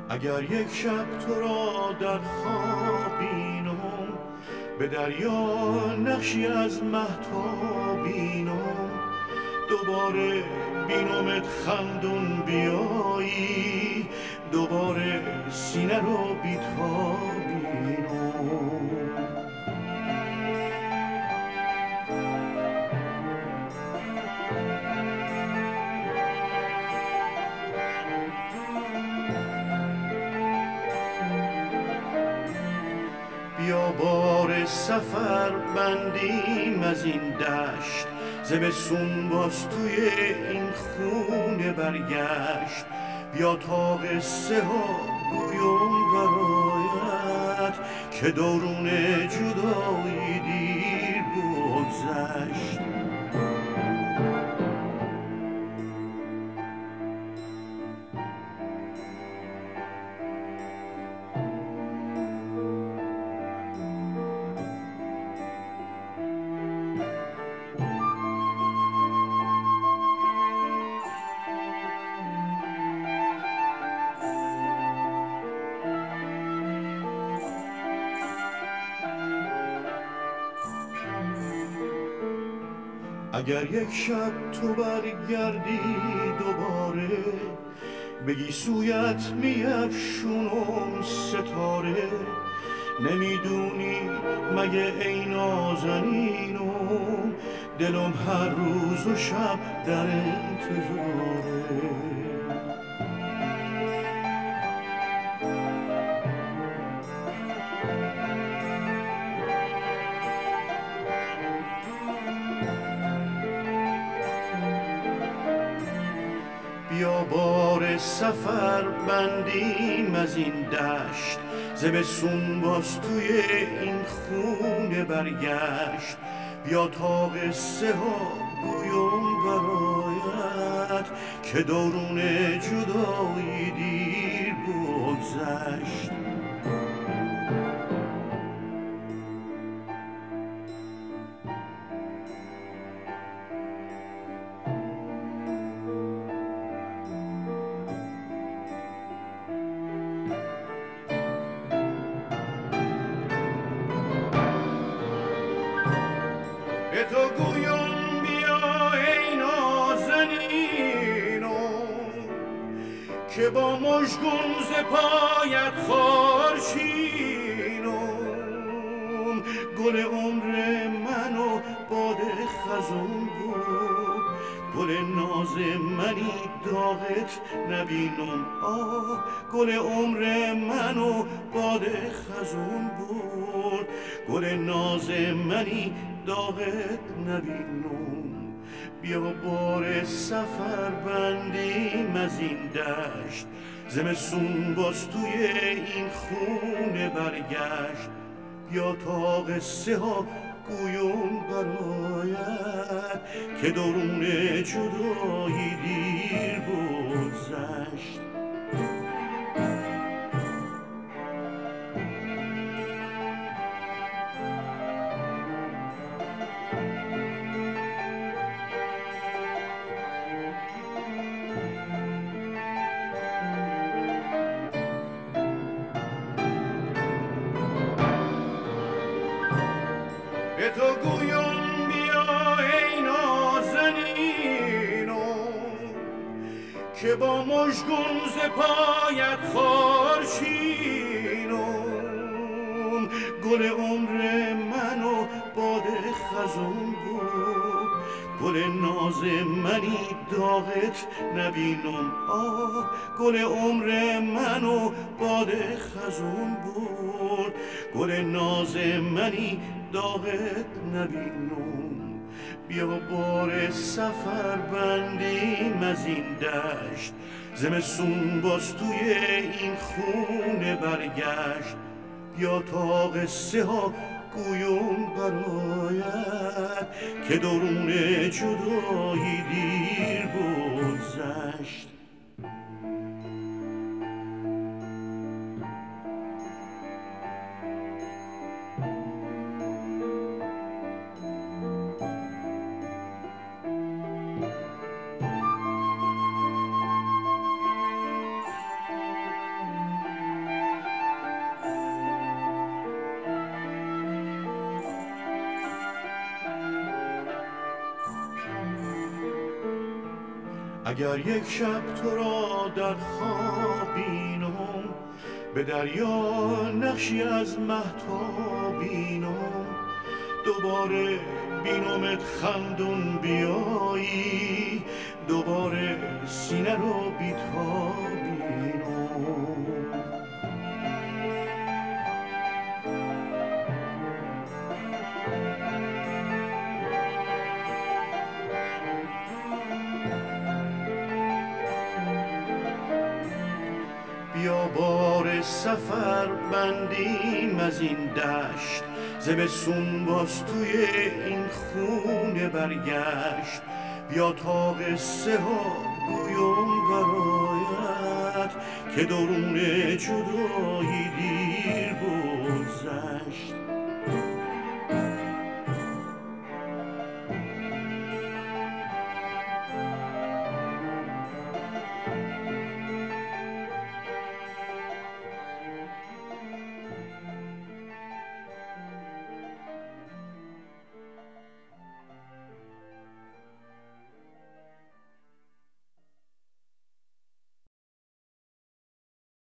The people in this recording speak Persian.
اگر یک شب تو را در خواب بینم، به دریا نقشی از مهتاب بینم، دوباره بینمت خندون بیایی، دوباره سینه رو بیتاب بینم. بیا بار سفر بندیم از این دشت، زمستون باز توی این خونه برگشت. بیا تا قصه ها گویم برایت، که دورون جدایی دیر بگذشت. اگر یک شب تو برگردی دوباره، بگی سویت میفشونم ستاره، نمیدونی مگه ای نازنینم، دلم هر روز و شب در انتظاره. بیا بار سفر بندیم از این دشت، زمستون باز توی این خونه برگشت. بیا تا قصه ها گویم برایت، که دورون جدایی دیر بگذشت. به تو گویم بیا ای نازنینم، که با مژگون ز پایت خارشینم. گل عمر من و باد خزون بود، گل ناز منی داغت نبینم. آه گل عمر من و باد خزون بود، گل ناز منی داغت نبینم. بیا بار سفر بندیم از این دشت، زمستون باز توی این خونه برگشت. بیا تا قصه ها گویم برایت، که درون جدایی دیر بگذشت. به تو گویم بیا ای نازنینم، که با مژگون ز پایت خارشینم. گل عمر من و باد خزون بود، گل ناز منی داغت نبینم. آه گل عمر من و باد خزون بود، گل ناز منی داغت نبینم. بیا بار سفر بندیم از این دشت، زمستون باز توی این خونه برگشت. بیا تا قصه ها گویم برایت، که درون جدایی دیر بگذشت. اگر یک شب تو را در خواب بینم، به دریا نقشی از مهتاب بینم، دوباره بینمت خندون بیایی، دوباره سینه رو بیتاب بینم. بیا بار سفر بندیم از این دشت، زمستون باز توی این خونه برگشت. بیا تا قصه ها گویم برایت، که درون جدایی دیر گذشت.